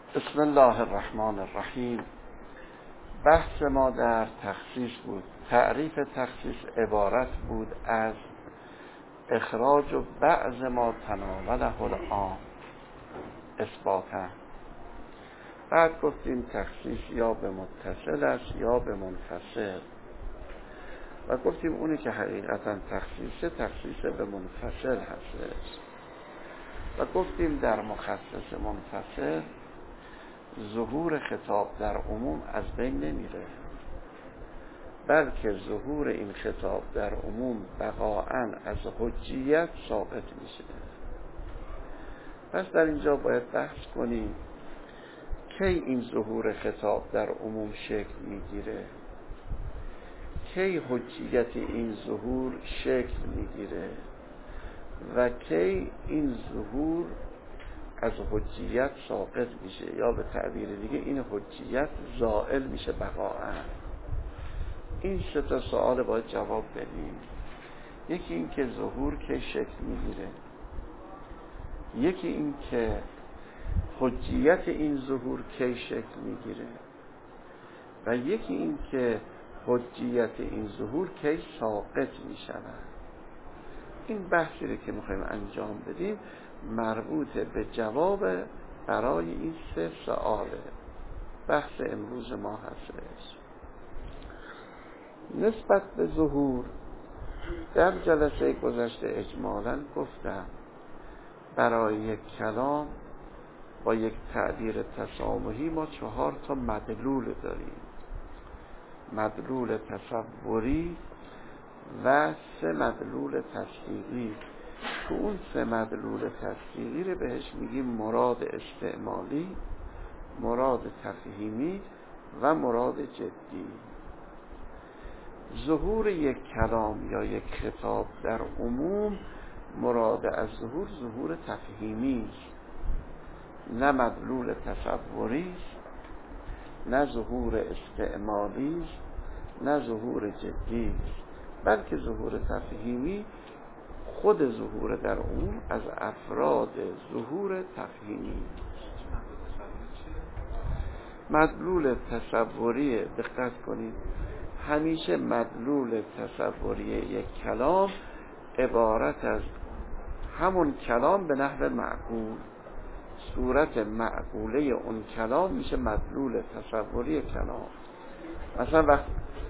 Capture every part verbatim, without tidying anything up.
بسم الله الرحمن الرحیم. بحث ما در تخصیص بود. تعریف تخصیص عبارت بود از اخراج و بعض ما تناوله العام اثباتا. بعد گفتیم تخصیص یا به متصل است یا به منفصل، و گفتیم اونی که حقیقتا تخصیصه تخصیص به منفصل هستش، و گفتیم در مخصص منفصل ظهور خطاب در عموم از بین نمیره، بلکه ظهور این خطاب در عموم بقاعاً از حجیت ثابت میشه. پس در اینجا باید بحث کنیم کی این ظهور خطاب در عموم شکل میگیره، کی حجیت این ظهور شکل میگیره و کی این ظهور از حجیت ساقط میشه، یا به تعبیر دیگه این حجیت زائل میشه بقاعاً. این سه تا سوال باید جواب بدیم. یکی این که ظهور کی شکل میگیره، یکی این که حجیت این ظهور کی شکل میگیره، و یکی این که حجیت این ظهور کی ساقط میشود. این بحثی رو که میخوایم انجام بدیم مربوط به جواب برای این سه سؤاله. بحث امروز ما هستش. نسبت به ظهور در جلسه گذشته اجمالاً گفتم برای یک کلام با یک تعبیر تسامحی ما چهار تا مدلول داریم: مدلول تصوری و سه مدلول تصدیقی. تو اون سه مدلول تصدیقی رو بهش میگیم مراد استعمالی، مراد تفهیمی و مراد جدی. ظهور یک کلام یا یک خطاب در عموم مراد از ظهور ظهور تفهیمی است، نه مدلول تصوری است، نه ظهور استعمالی است، نه ظهور جدی است، بلکه ظهور تفهیمی خود ظهور در عموم از افراد ظهور تفهیمی. مدلول تصوری، دقت کنید، همیشه مدلول تصوری یک کلام عبارت از همون کلام به نحو معقول، صورت معقوله اون کلام میشه مدلول تصوری کلام. مثلا وقت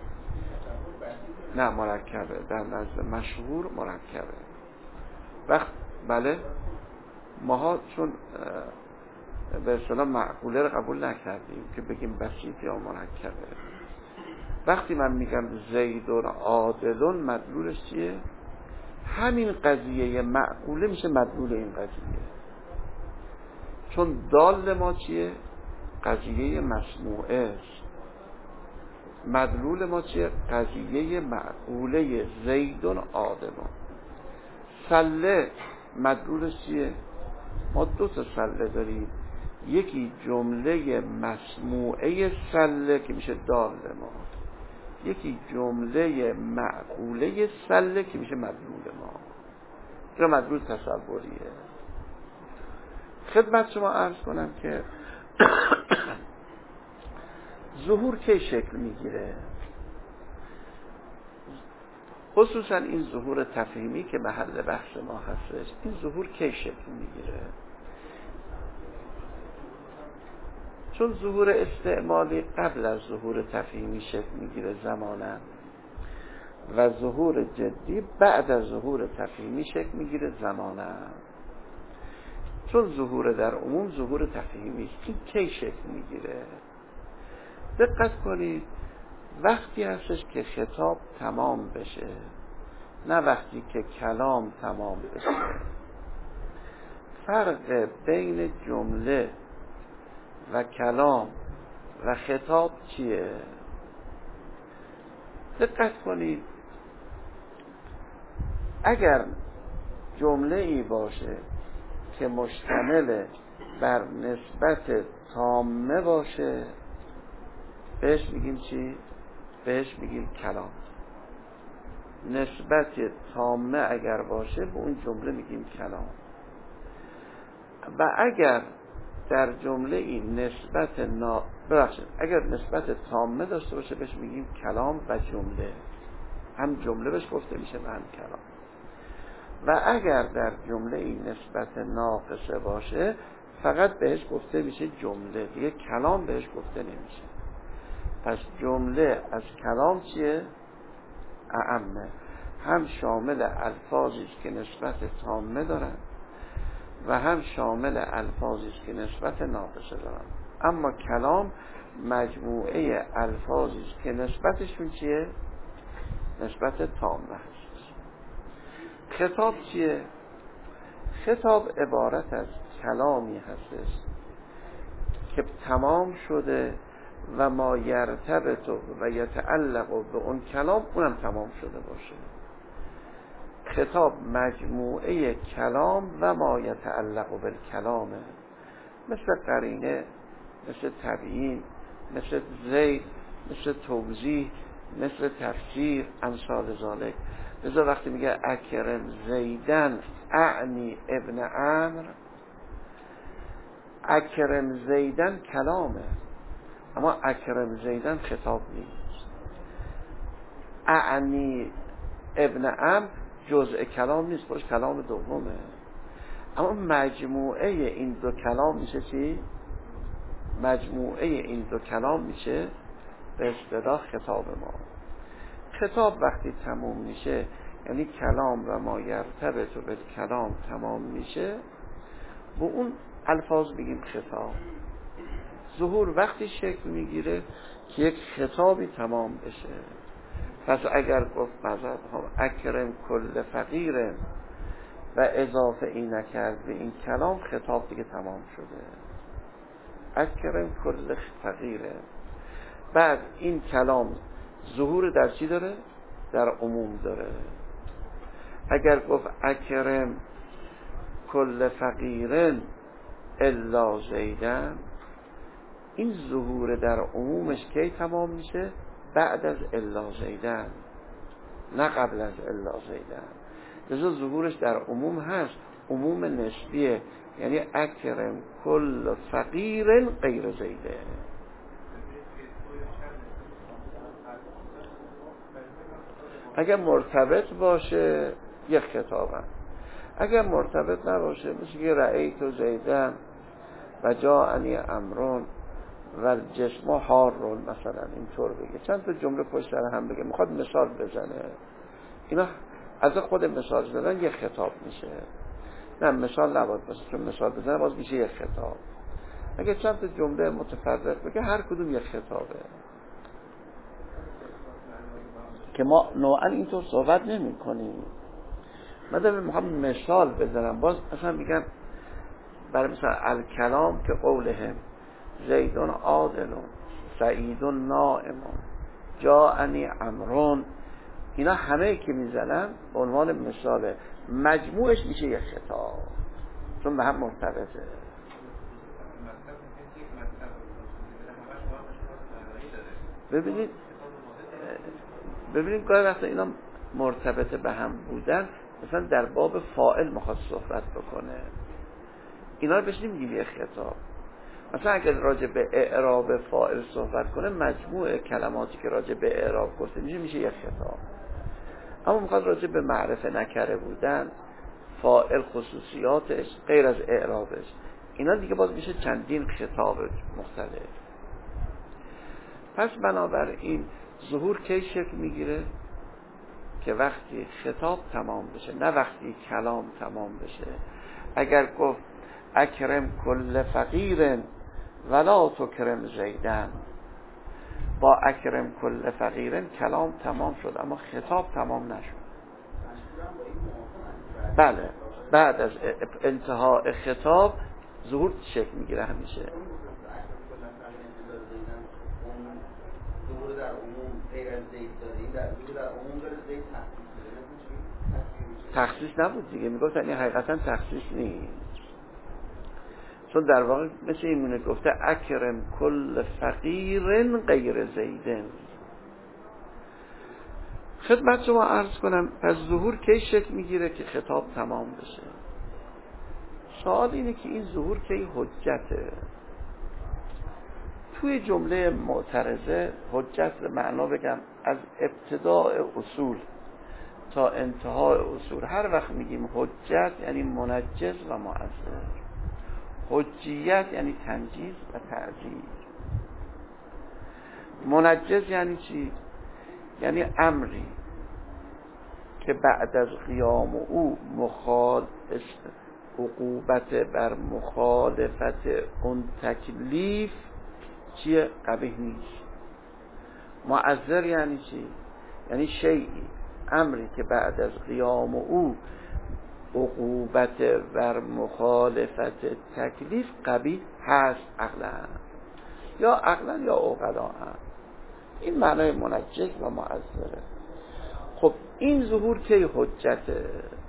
نه مرکبه، در نزد مشهور مرکبه. وقت بله ماها چون به اصطلاح معقوله رو قبول نکردیم که بگیم بسیط یا مرکبه. وقتی من میگم زیدون عادلون مدلولش چیه؟ همین قضیه معقوله میشه مدلول این قضیه، چون دال ما چیه؟ قضیه مسموعه است. مدلول ما چیه؟ قضیه معقوله زیدون عادلون. سله مدلولش چیه؟ ما دو تا سله داریم، یکی جمله مسموعه سله که میشه دال ما، یکی جمله معقوله سله که میشه مدلول ما. این مدلول تصوریه. خدمت شما عرض کنم که ظهور کی شکل میگیره، خصوصا این ظهور تفهیمی که محل بحث ما هستش. این ظهور کی شکل میگیره؟ چون ظهور استعمالی قبل از ظهور تفهیمی شکل میگیره زمانا، و ظهور جدی بعد از ظهور تفهیمی شکل میگیره زمانا. چون ظهور در عموم ظهور تفهیمی است. این کی شکل میگیره؟ دقت کنید، وقتی هستش که خطاب تمام بشه، نه وقتی که کلام تمام بشه. فرق بین جمله و کلام و خطاب چیه؟ دقت کنید، اگر جمله ای باشه که مشتمل بر نسبت تامه باشه بهش میگیم چی؟ بهش میگیم کلام. نسبت تامه اگر باشه به اون جمله میگیم کلام. و اگر در جمله این نسبت نا ببخشید اگر نسبت تامه داشته باشه بهش میگیم کلام و جمله، هم جمله بهش گفته میشه و هم کلام. و اگر در جمله این نسبت ناقصه باشه فقط بهش گفته میشه جمله، دیگه کلام بهش گفته نمیشه. پس جمله از کلام چیه؟ اعمه، هم شامل الفاظی است که نسبت تامه دارن و هم شامل الفاظی است که نسبت ناقصه دارن. اما کلام مجموعه الفاظی است که نسبتشون چیه؟ نسبت تامه هست. خطاب چیه؟ خطاب عبارت از کلامی هستش که تمام شده و ما یرتبط و یتعلق به اون کلام اونم تمام شده باشه. خطاب مجموعه کلام و ما یتعلق بالکلامه، مثل قرینه، مثل تبیین، مثل زید، مثل توضیح، مثل تفسیر، امثال ذالک. لذا وقتی میگه اکرم زیدن اعنی ابن عمرو، اکرم زیدن کلامه اما اکرم زیدن خطاب نیست. اعنی ابن عمرو جزء کلام نیست، باش کلام دومه. اما مجموعه این دو کلام میشه چی؟ مجموعه این دو کلام میشه به اصطلاح خطاب ما. خطاب وقتی تموم میشه یعنی کلام و ما یرتبط به کلام تمام میشه، با اون الفاظ بگیم خطاب. ظهور وقتی شکل میگیره که یک خطابی تمام بشه. پس اگر گفت مثلا اکرم کل فقیر و اضافه ای نکرد به این کلام، خطاب دیگه تمام شده. اکرم کل فقیره. بعد این کلام ظهور در چی داره؟ در عموم داره. اگر گفت اکرم کل فقیرن الا زیدن، این ظهور در عمومش کی تمام میشه؟ بعد از الا زیدن، نه قبل از الا زیدن. لذا ظهورش در عموم هست، عموم نسبیه، یعنی اکرم کل فقیر غیر زیده. اگر مرتبط باشه یک خطابم، اگر مرتبط نباشه مثل که رأیت زیدن و جاءنی امرون و الجسم حارون مثلا اینطور بگه، چند تا جمله پشت سر هم بگه، میخواد مثال بزنه، اینا از خود مثال زدن یک خطاب میشه. نه مثال نباید باشه، چون مثال بزنه باز میشه یک خطاب. اگه چند تا جمله متفرق بگه هر کدوم یک خطابه، که ما نوعا اینطور صحبت نمی کنیم. من میخوام مثال بزنم، باز اصلا میگن برای مثلا الکلام که قولهم زیدون عادلون سعیدون نائمون جاءنی امرون، اینا همه که میزنن به عنوان مثال، مجموعش میشه یک خطاب چون به هم مرتبطه. ببینید ببینید گاهی وقتا اینا مرتبطه به هم بودن، مثلا در باب فاعل میخواد صحبت بکنه، اینا رو بهش نمیگیم یک خطاب. مثلا اگر راجع به اعراب فاعل صحبت کنه، مجموع کلماتی که راجع به اعراب گفته میشه میشه یک خطاب. اما میخواد راجع به معرفه نکره بودن، فاعل خصوصیاتش غیر از اعرابش، اینا دیگه باز میشه چندین خطاب مختلف. پس بنابراین ظهور کی شکل میگیره؟ که وقتی خطاب تمام بشه، نه وقتی کلام تمام بشه. اگر گفت اکرم کل فقیر ولا تکرم زیدن، با اکرم کل فقیر کلام تمام شد اما خطاب تمام نشد. بله، بعد از انتهای خطاب ظهور شکل میگیره همیشه. ظهور در عموم غیر از زید داریم، در ظهور در عموم غیر از زید تخصیص نبود دیگه، میگفت یعنی حقیقتا تخصیص نیست، چون در واقع مثل این مونه گفته اکرم کل فقیر غیر زیدن. خدمت شما عرض کنم پس ظهور کی شکل میگیره؟ که خطاب تمام بشه. سوال اینه که این ظهور کی حجته؟ توی جمله معترضه حجت به معنا بگم از ابتداء اصول تا انتهای اصول هر وقت میگیم حجت یعنی منجز و معذر، حجیت یعنی تنجیز و تعزیر. منجز یعنی چی؟ یعنی امری که بعد از قیام او مخالف عقوبت بر مخالفت اون تکلیف چیه؟ قبیح نیست. معذر یعنی چی؟ یعنی شیئی، امری که بعد از قیام او عقوبت بر مخالفت تکلیف قبیح هست عقلا یا عقلا یا عقلا هم. این معنای منجز و معذره. خب این ظهور کی حجته؟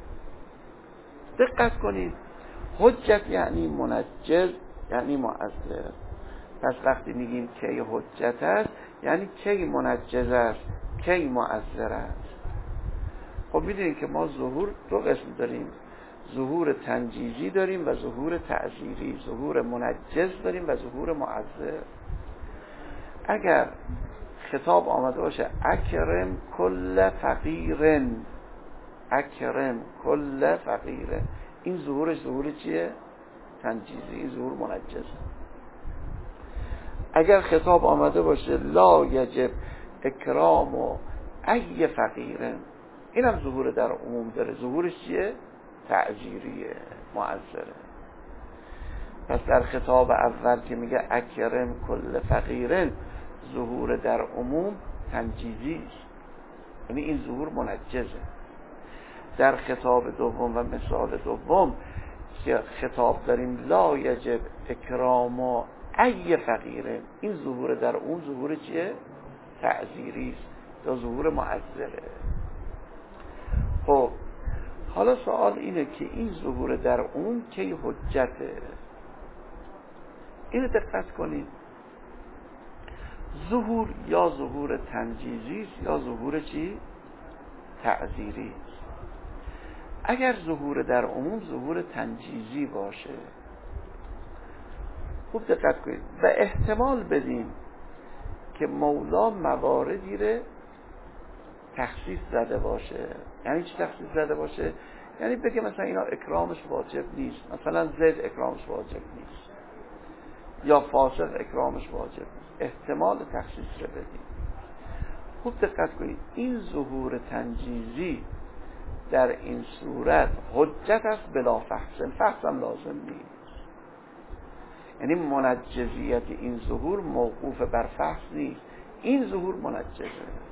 دقت کنید، حجت یعنی منجز یعنی معذر. پس وقتی میگیم کی حجت است یعنی کی منجز است، کی معذر است. خب میدونید که ما ظهور دو قسم داریم، ظهور تنجیزی داریم و ظهور تعزیری، ظهور منجز داریم و ظهور معذر. اگر خطاب آمده باشه اکرم کل فقیرن، اکرم کل فقیرن، این ظهورش ظهور چیه؟ تنجیزی، این ظهور منجز. اگر خطاب آمده باشه لا یجب اکرام و ای فقیرن، این هم ظهور در عموم داره، ظهورش چیه؟ تعزیریه، معذره. پس در خطاب اول که میگه اکرم کل فقیرن، ظهور در عموم تنجیزی است، یعنی این ظهور منجزه. در خطاب دوم و مثال دوم که خطاب داریم لا یجب اکرام و ای فقیرن، این ظهور در اون ظهور چیه؟ تعزیری است یا ظهور معذره. خب حالا سوال اینه که این ظهور در اون کی حجته؟ اینو دقت کنید، ظهور یا ظهور تنجیزی است یا ظهور چی؟ تعزیری است. اگر ظهور در عموم ظهور تنجیزی باشه، خوب دقت کنید و احتمال بدیم که مولا مواردی رو تخصیص زده باشه. یعنی چی تخصیص زده باشه؟ یعنی بگه مثلا اینا اکرامش واجب نیست، مثلا زید اکرامش واجب نیست یا فاسق اکرامش واجب نیست، احتمال تخصیص رو بدیم. خوب دقت کنید، این ظهور تنجیزی در این صورت حجت است بلا فحص، فحص هم لازم نیست. یعنی منجزیت این ظهور موقوف بر فحص نیست، این ظهور منجزه.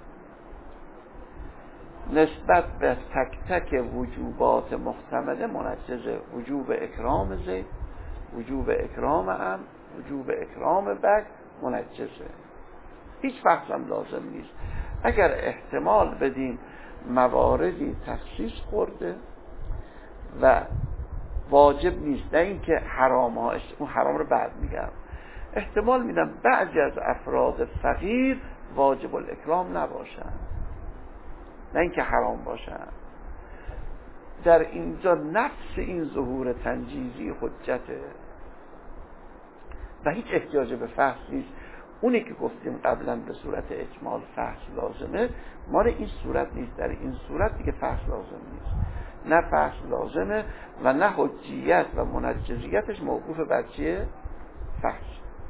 نسبت به تک تک وجوبات محتمله منجزه، وجوب اکرام زید، وجوب اکرام ام، وجوب اکرام بک منجزه، هیچ فحص هم لازم نیست. اگر احتمال بدیم مواردی تخصیص خورده و واجب نیست، نه اینکه حرام ها، اون حرام رو بعد میگم، احتمال میدم بعضی از افراد فقیر واجب الاکرام نباشن، نه اینکه حرام باشن. در اینجا نفس این ظهور تنجیزی حجته و هیچ احتیاج به فحص نیست. اونی که گفتیم قبلا به صورت اجمال فحص لازمه، مال این صورت نیست. در این صورت دیگه فحص لازم نیست، نه فحص لازمه و نه حجیت و منجزیتش موقوف بر چیه؟ فحص.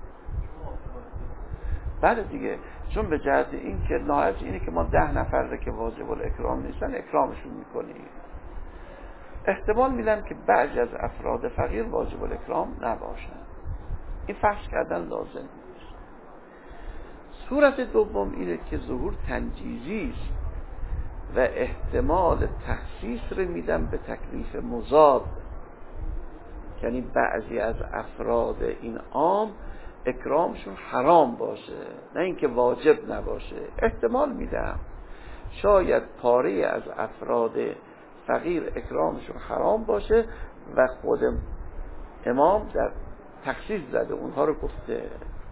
بعد دیگه چون به جهت این که نهایت اینه که ما ده نفر که واجب الاکرام نیستن اکرامشون میکنیم، احتمال میدم که بعضی از افراد فقیر واجب الاکرام نباشن، این فحص کردن لازم نیست. صورت دوم اینه که ظهور تنجیزی است و احتمال تخصیص رو میدم به تکلیف مضاد، یعنی بعضی از افراد این عام اکرامشون حرام باشه، نه اینکه واجب نباشه. احتمال میدم شاید پاره از افراد فقیر اکرامشون حرام باشه و خود امام در تخصیص زده اونها رو گفته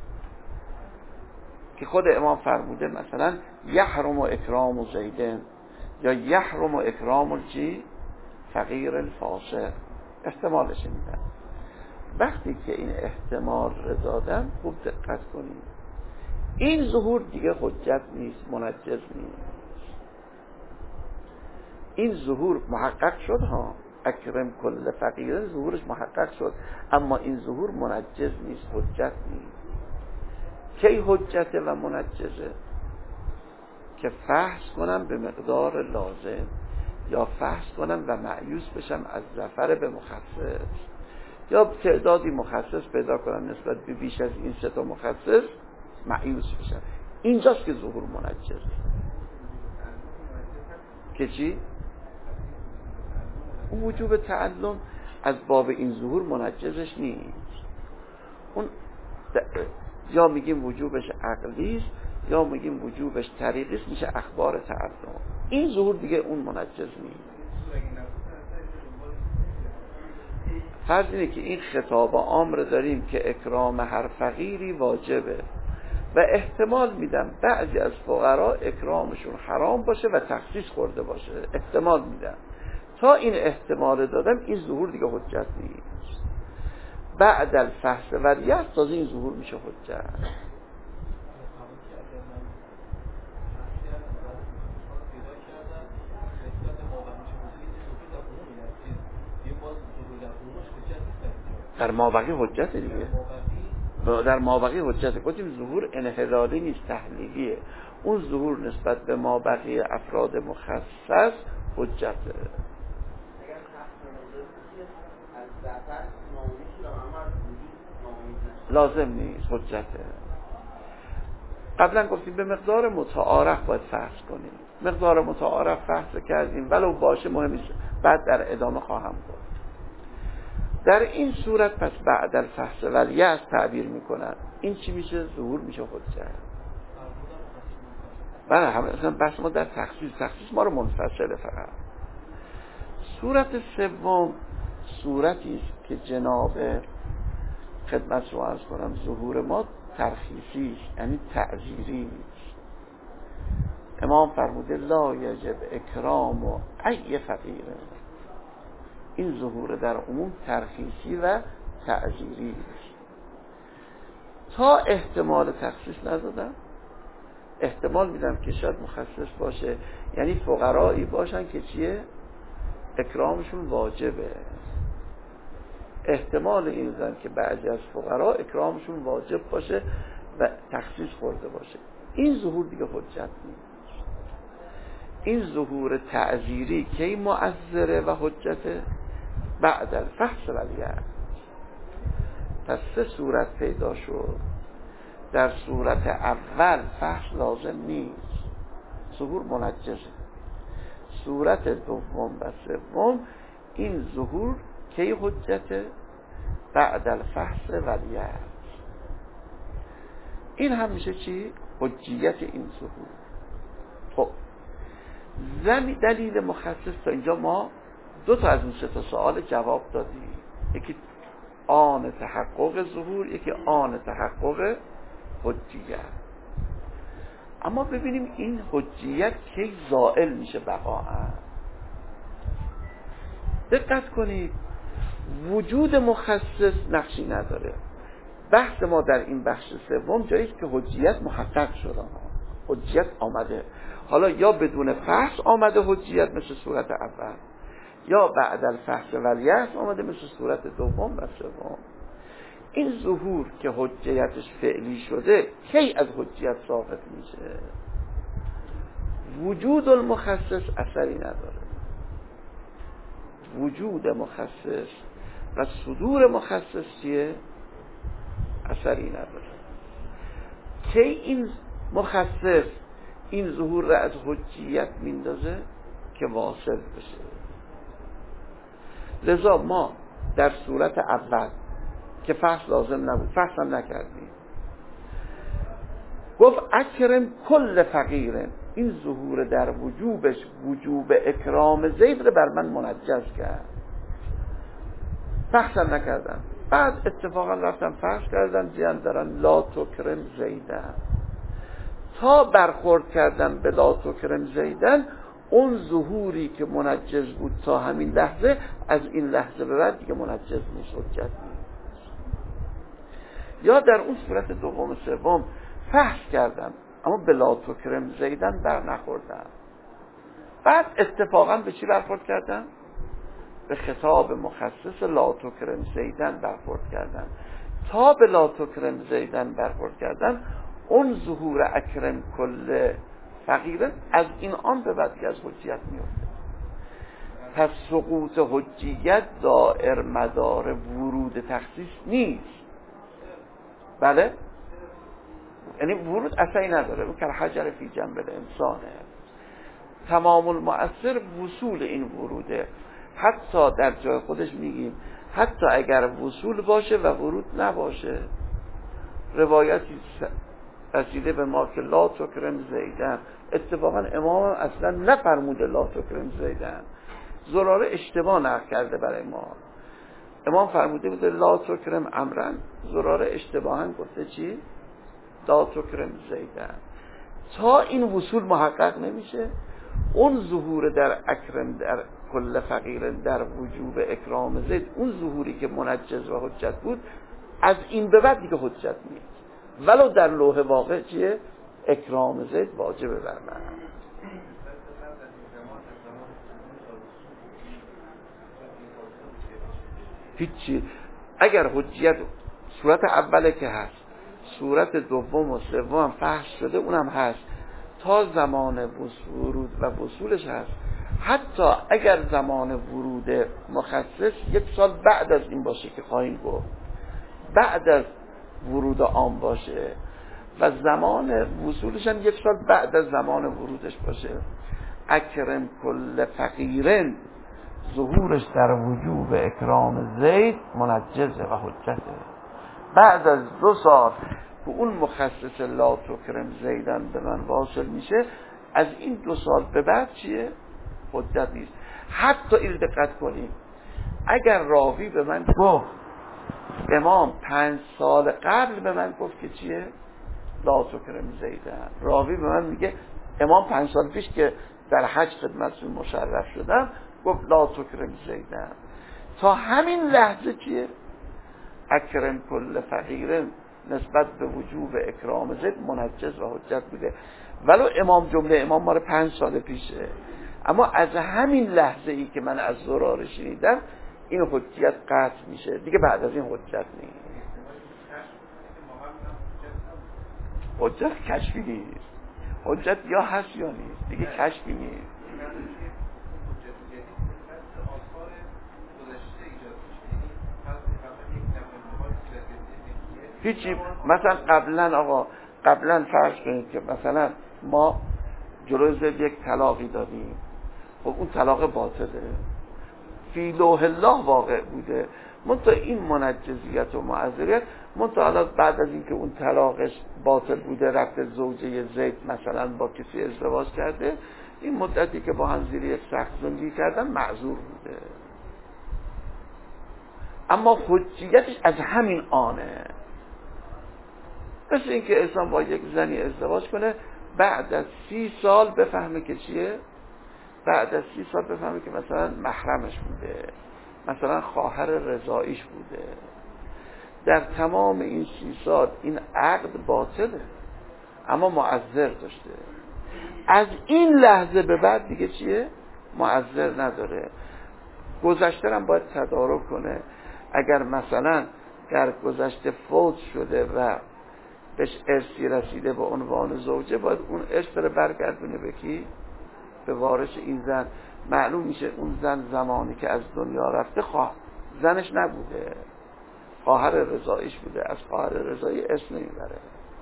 که خود امام فرموده مثلا یحرم اکرام زیدن یا یحرم اکرام چی؟ فقیر الفاسق، احتمالش میدم. وقتی که این احتمال رو دادم خوب دقت کنید، این ظهور دیگه حجت نیست، منجز نیست. این ظهور محقق شد ها، اکرم کل فقیر ظهورش محقق شد، اما این ظهور منجز نیست، حجت نیست. کی حجته و منجزه؟ که فحص کنم به مقدار لازم، یا فحص کنم و مأیوس بشم از ظفر به مخصص، یا تعدادی مخصص پیدا کنم نسبت به بیش از این سه تا مخصص مأیوس بشم. اینجاست که ظهور منجز. که چی؟ اون وجوب تعلم از باب این ظهور منجزش نیست. اون یا میگیم وجوبش عقلی است یا میگیم وجوبش طریقی است، میشه اخبار تعلم. این ظهور دیگه اون منجز نیست. فرض اینه که این خطاب عام رو داریم که اکرام هر فقیری واجبه و احتمال میدم بعضی از فقرا اکرامشون حرام باشه و تخصیص خورده باشه، احتمال میدم. تا این احتمال دادم این ظهور دیگه حجت نیست. بعد الفحص و ریاض تازه این ظهور میشه حجت. در مابقی حجت دیگه، در مابقی حجت. گفتیم ظهور انحلالی نیست، تحلیلیه. اون ظهور نسبت به مابقی افراد مخصص حجته. لازم نیست، حجته. قبلا گفتیم به مقدار متعارف باید فحص کنیم. مقدار متعارف فحص کردیم ولو باشه مهم نیست، بعد در ادامه خواهم گفت. در این صورت پس بعد الفحص ولیعص تعبیر میکنن. این چی میشه؟ ظهور میشه حجت. بله، همه اصلا بحث ما در تخصیص تخصیص ما رو منفصله. فقط صورت سوم صورتی است که جناب خدمت رو عرض کنم ظهور ما ترخیصی است، یعنی تعزیری است. امام فرموده لا یجب اکرام و ای فقیره. این ظهور در عموم ترخیصی و تعزیری است. تا احتمال تخصیص ندادم، احتمال میدم که شاید مخصص باشه، یعنی فقرایی باشن که چیه؟ اکرامشون واجبه. احتمال این زن که بعضی از فقرا اکرامشون واجب باشه و تخصیص خورده باشه. این ظهور دیگه حجت نیست. این ظهور تعزیری کی مؤثره و حجته؟ بعد الفحص ولیعص. پس سه صورت پیدا شد. در صورت اول فحص لازم نیست، ظهور منجزه. صورت دوم و سوم این ظهور کی حجته؟ بعد الفحص ولیعص. این هم میشه چی؟ حجیت این ظهور. خب زمین دلیل مخصص. تا اینجا ما دو تا از اون سه تا سوال جواب دادیم. یکی آن تحقق ظهور، یکی آن تحقق حجیت. اما ببینیم این حجیت کی زائل میشه بقاء. دقت کنید، وجود مخصص نقشی نداره. بحث ما در این بخش سوم جایی که حجیت محقق شده، حجیت آمده. حالا یا بدون فحص آمده حجیت مثل صورت اول، یا بعد الفحص ولیعص آمده مثل صورت دوم و سوم. این ظهور که حجیتش فعلی شده کی از حجیت ساقط میشه؟ وجود المخصص اثری نداره. وجود مخصص و صدور مخصص چیه؟ اثری نداره. کی این مخصص این ظهور را از حجیت میندازه؟ که واصل بشه. لذا ما در صورت اول که فحص لازم نبود، فحص هم نکردیم، گفت اکرم کل فقیرن. این ظهور در وجوبش وجوب اکرام زید رو بر من منجز کرد. فحص هم نکردم. بعد اتفاقا رفتم فحص کردم، دیدم دارن لا تکرم زیدن. تا برخورد کردم به لا تکرم زیدن، اون ظهوری که منجز بود تا همین لحظه، از این لحظه به بعد دیگه منجز نیست، حجت نیست. یا در اون صورت دوم و سوم فحص کردم اما بلا تکرم زیدن بر نخوردم، بعد اتفاقا به چی برخورد کردم؟ به خطاب مخصص لا تکرم زیدن برخورد کردم. تا به لا تکرم زیدن برخورد کردم، اون ظهور اکرم کل فقیره از این آن به بعد از حجیت میفته. پس سقوط حجیت دائر مدار ورود تخصیص نیست. بله؟ یعنی ورود اصلا نداره، اون که حجر فی جنب الانسانه. تمام المؤثر وصول این وروده. حتی در جای خودش میگیم حتی اگر وصول باشه و ورود نباشه، روایتی رسیده به ما که لا تکرم زیدن، اتفاقا امام اصلا نفرموده لا تکرم زیدن، زراره اشتباه نقل کرده برای ما. امام فرموده بوده لا تکرم امرن، زراره اشتباهاً گفته چی؟ لا تکرم زیدن. تا این وصول محقق نمیشه، اون ظهور در اکرم در کل فقیر در وجوب اکرام زید، اون ظهوری که منجز و حجت بود، از این به بعد دیگه حجت نیست. ولو در لوح واقع چیه؟ اکرام زید واجبه بر من. هیچی. اگر حجیت صورت اوله که هست، صورت دوم و سوم هم فحص شده، اونم هست، تا زمان ورود و وصولش هست. حتی اگر زمان ورود مخصص یک سال بعد از این باشه که خواهیم گفت، بعد از ورود عام باشه و زمان وصولش هم یک سال بعد از زمان ورودش باشه، اکرم کل فقیرن ظهورش در وجوب اکرام زید منجزه و حجته. بعد از دو سال که اون مخصص لا تکرم زیدن به من واصل میشه، از این دو سال به بعد چیه؟ حجت نیست. حتی این دقت کنیم، اگر راوی به من گفت امام پنج سال قبل به من گفت که چیه؟ لا تکرم زیدن، راوی به من میگه امام پنج سال پیش که در حج خدمتشون مشرف شدم گفت لا تکرم زیدن، تا همین لحظه چیه؟ اکرم کل فقیرن نسبت به وجوب اکرام زید منجز و حجت بوده. ولو امام جمله امام ماره پنج سال پیشه، اما از همین لحظه ای که من از زراره شنیدم این حجیت قطع میشه دیگه، بعد از این حجت نیست. حجت کشفی نیست، حجت یا هست یا نیست دیگه، کشفی نیست. هیچی. مثلا قبلا آقا قبلا فرض کنید که مثلا ما جلوی زید یک طلاقی دادیم، خب اون طلاق باطله، فی لوح الله واقع بوده، منتها این منجزیت و معذریت، منتها حالا بعد از اینکه اون طلاقش باطل بوده رفت زوجه زید مثلا با کسی ازدواج کرده، این مدتی که با هم زیر یک سقف زندگی کردن معذور بوده، اما حجیتش از همین آنه. مثل اینکه انسان با یک زنی ازدواج کنه، بعد از سی سال بفهمه که چیه، بعد از سی سال بفهمه که مثلا محرمش بوده، مثلا خواهر رضاییش بوده، در تمام این سی سال این عقد باطله اما معذر داشته، از این لحظه به بعد دیگه چیه؟ معذر نداره. گذشته هم باید تدارک کنه، اگر مثلا در گذشته فوت شده و بهش ارثی رسیده به عنوان زوجه، باید اون ارث رو برگردونه به کی؟ به وارث این زن. معلوم میشه اون زن زمانی که از دنیا رفته خواه زنش نبوده، خواهر رضاییش بوده، از خواهر رضایی ارث نمیبره.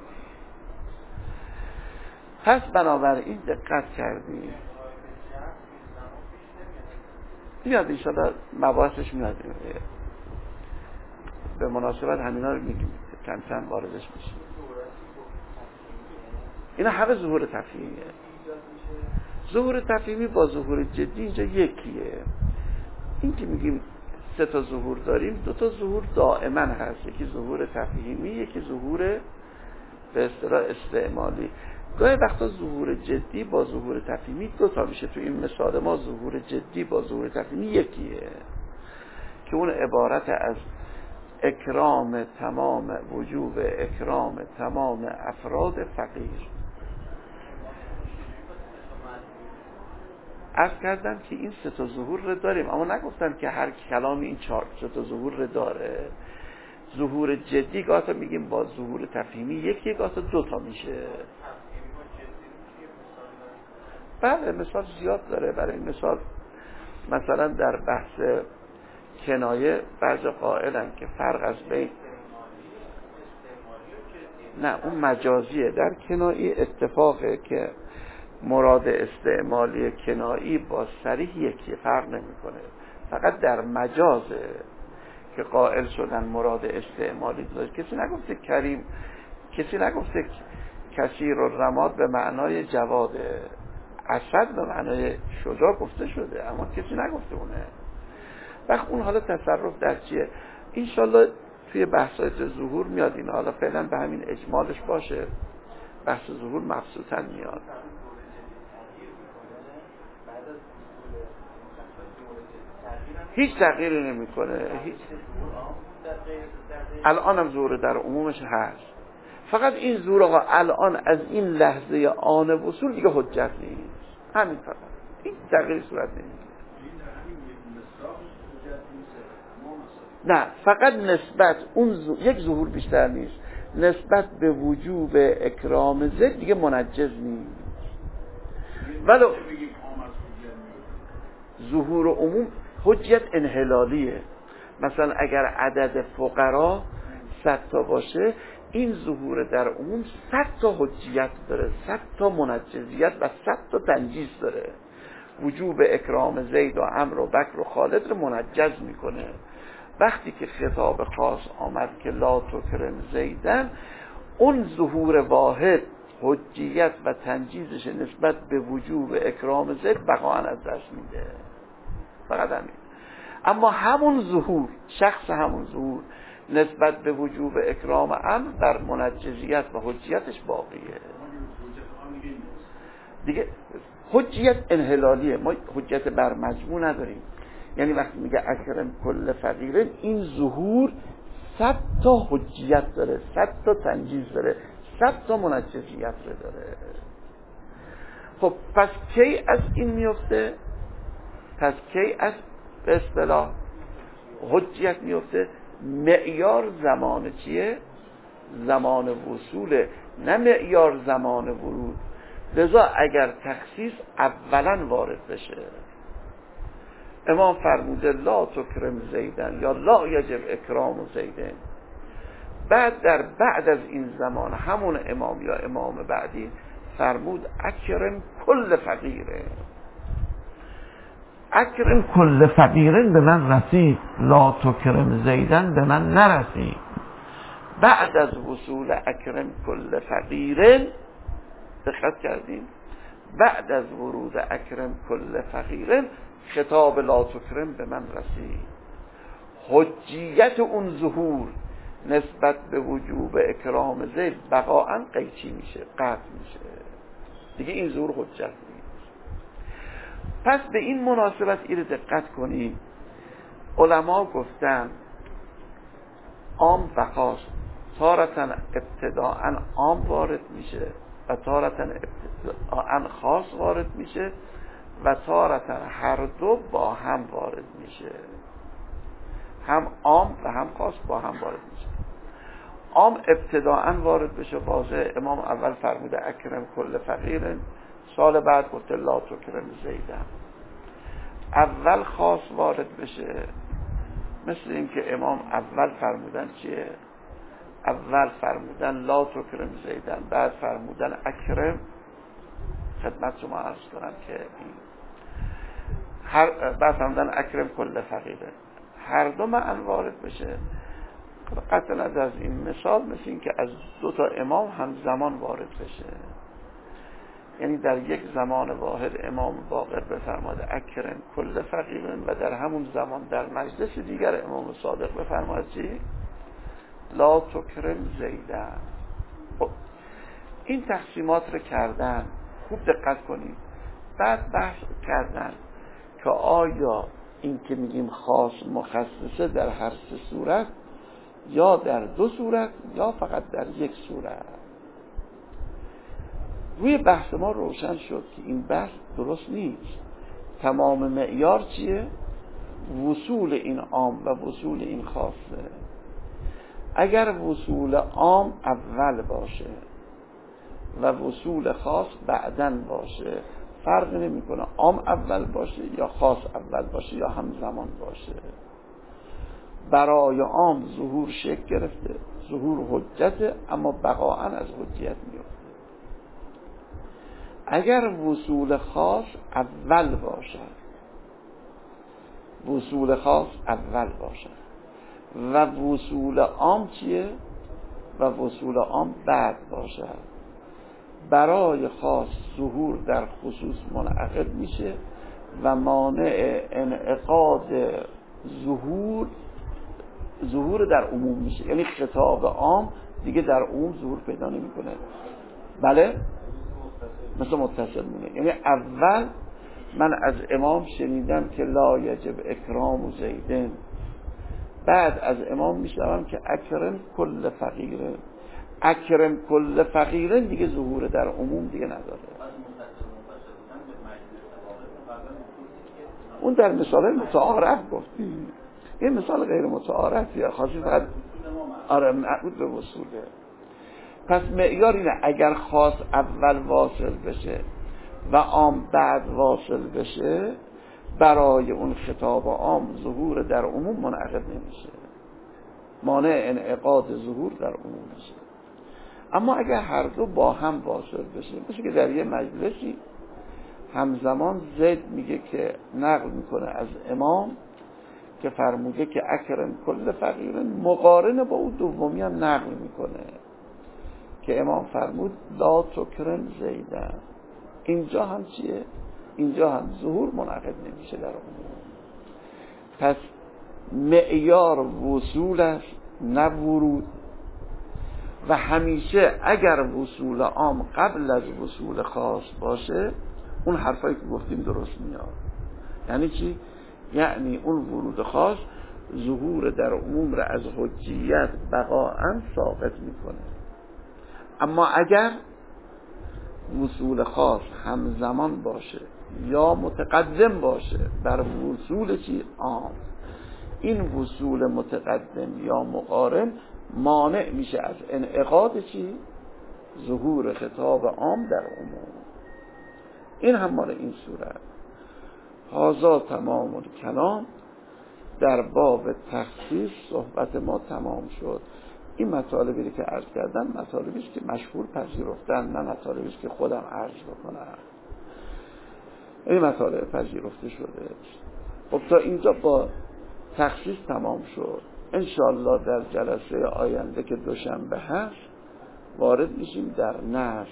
پس بنابراین دقت کردیم، میاد انشاءالله مباحثش میاد، به مناسبت همینا رو میگیم، چند چند واردش میشیم. اینا همه ظهور تفهیمیه. ظهور تفهیمی با ظهور جدی اینجا یکیه. این که میگیم سه تا ظهور داریم، دو تا ظهور دائما هست، یکی ظهور تفهیمی، یکی ظهور به اصطلاح استعمالی. گاهی وقتا ظهور جدی با ظهور تفهیمی دو تا میشه. تو این مثال ما ظهور جدی با ظهور تفهیمی یکیه که اون عبارت از اکرام تمام وجوب اکرام تمام افراد فقیر. عرض کردم که این سه تا ظهور رو داریم، اما نگفتم که هر کلامی این چهار سه تا ظهور رو داره. ظهور جدی گاهی تا میگیم با ظهور تفهیمی یکی، گاهی تا دو تا میشه. بله مثال زیاد داره. برای مثال مثلا در بحث کنایه بعضی قائلن که فرق از بین نه اون مجازیه. در کنایی اتفاقه که مراد استعمالی کنایی با صریح یکی، فرق نمیکنه. فقط در مجازه که قائل شدن مراد استعمالی داره. کسی نگفته کریم، کسی نگفته کثیر الرماد به معنای جواده، اسد به معنای شجاع گفته شده، اما کسی نگفته اونه. وقت اون حالا تصرف در چیه؟ انشالله توی بحثات ظهور میاد این. حالا فعلا به همین اجمالش باشه، بحث ظهور مبسوطاً میاد. هیچ تغییری نمیکنه. هیچ. الان هم ظهور در عمومش هست، فقط این ظهور آقا الان از این لحظه آن وصول دیگه حجت نیست. همین فقط. این تغییری صورت نمیگیره. نه فقط نسبت اون ز... یک ظهور بیشتر نیست، نسبت به وجوب اکرام زید دیگه منجز نیست. ولو ظهور عموم حجت انحلالیه. مثلا اگر عدد فقرا صد تا باشه، این ظهور در عموم صد تا حجیت داره، صد تا منجزیت و صد تا تنجیز داره. وجوب اکرام زید و عمرو و بکر و خالد رو منجز میکنه. وقتی که خطاب خاص آمد که لا تکرم زیدن، اون ظهور واحد حجیت و تنجیزش نسبت به وجوب اکرام زید بقاءً از دست میده. فقط همین. اما همون ظهور، شخص همون ظهور نسبت به وجوب اکرام امر در منجزیت و حجیتش باقیه. دیگه حجیت انحلالیه، ما حجیت بر مجموع نداریم. یعنی وقتی میگه اکرم کل فقیرن، این ظهور صد تا حجیت داره، صد تا تنجیز داره، صد تا منجزیت رو داره. خب پس کی از این میفته؟ پس کی از به اصطلاح حجیت میفته؟ معیار زمان چیه؟ زمان وصوله، نه معیار زمان ورود. لذا اگر تخصیص اولا وارد بشه، امام فرموده لا تکرم زیدن یا لا یجب اکرام زیدن، بعد در بعد از این زمان همون امام یا امام بعدی فرمود اکرم کل فقیره، اکرم کل فقیرن به من رسید، لا تکرم زیدن به من نرسید. بعد از وصول اکرم کل فقیرن، دقت کردیم، بعد از ورود اکرم کل فقیرن خطاب لا تکرم به من رسید. حجیت اون ظهور نسبت به وجوب اکرام زید بقاءً قیچی میشه، قطع میشه، دیگه این ظهور حجت نیست. پس به این مناسبت این دقت کنید. علما گفتن عام و خاص تارتاً ابتداءً عام وارد میشه و تارتاً ابتداءً خاص وارد میشه و تارتاً هر دو با هم وارد میشه، هم عام و هم خاص با هم وارد میشه. عام ابتداءً وارد بشه، واضح امام اول فرموده اکرم کل فقیرن، سال بعد گفته لا تکرم زیدن. اول خاص وارد بشه، مثل این که امام اول فرمودن چیه؟ اول فرمودن لا تکرم زیدن، بعد فرمودن اکرم. خدمت شما عرض کنم که این هر بعد فرمودن اکرم کل فقیرن، هر دو معن وارد بشه. قطعا از این مثال مثل این که از دو تا امام هم زمان وارد بشه، یعنی در یک زمان واحد امام باقر بفرماده اکرم کل فقیرن و در همون زمان در مجلس دیگر امام صادق بفرماده چی؟ لا تکرم زیدن. این تقسیمات رو کردن، خوب دقت کنید. بعد بحث کردن که آیا این که میگیم خاص مخصصه در هر سه صورت یا در دو صورت یا فقط در یک صورت. روی بحث ما روشن شد که این بحث درست نیست. تمام معیار چیه؟ وصول این عام و وصول این خاصه. اگر وصول عام اول باشه و وصول خاص بعدن باشه، فرق نمیکنه عام اول باشه یا خاص اول باشه یا همزمان باشه. برای عام ظهور شکل گرفته، ظهور حجته، اما بقاءً از حجیت میفته. اگر وصول خاص اول باشد، وصول خاص اول باشد و وصول عام چیه؟ و وصول عام بعد باشد، برای خاص ظهور در خصوص منعقد میشه و مانع انعقاد ظهور ظهور در عموم میشه. یعنی خطاب عام دیگه در عموم ظهور پیدا نمیکنه. بله؟ مثل متصل مونه. یعنی اول من از امام شنیدم که لا یجب اکرام زیدن، بعد از امام میشنوم که اکرم کل فقیره. اکرم کل فقیره دیگه ظهور در عموم دیگه نداره. اون در مثال متعارف گفتیم. این مثال غیر متعارفیه، خاصی فقط آره معبود به وصوله. پس معیار اینه اگر خاص اول واصل بشه و عام بعد واصل بشه، برای اون خطاب عام ظهور در عموم منعقد نمیشه، مانع انعقاد ظهور در عموم میشه. اما اگر هر دو با هم واصل بشه، مثل که در یه مجلسی همزمان زید میگه که نقل میکنه از امام که فرموده که اکرم کل فقیر، مقارن با اون دومی هم نقل میکنه که امام فرمود لا تکرم زیدن. اینجا هم چیه؟ اینجا هم ظهور منعقد نمیشه در عموم. پس معیار وصول است نه ورود، و همیشه اگر وصول عام قبل از وصول خاص باشه، اون حرفایی که گفتیم درست میاد. یعنی چی؟ یعنی اون ورود خاص ظهور در عموم را از حجیت بقاءً ساقط میکنه. اما اگر وصول خاص همزمان باشه یا متقدم باشه بر وصول چی؟ عام، این وصول متقدم یا مقارن مانع میشه از انعقاد چی؟ ظهور خطاب عام در عموم. این هم مال این صورت. هذا تمام الکلام. در باب تخصیص صحبت ما تمام شد. این مطالبی که عرض کردم مطالبی است که مشهور پذیرفتن، نه مطالبی است که خودم عرض بکنم. این مطالب پذیرفته شده. خب تا اینجا با تخصیص تمام شد. انشاءالله در جلسه آینده که دوشنبه هست وارد میشیم در نسخ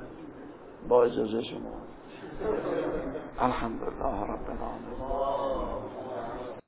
با اجازه شما. الحمدلله رب العالمین.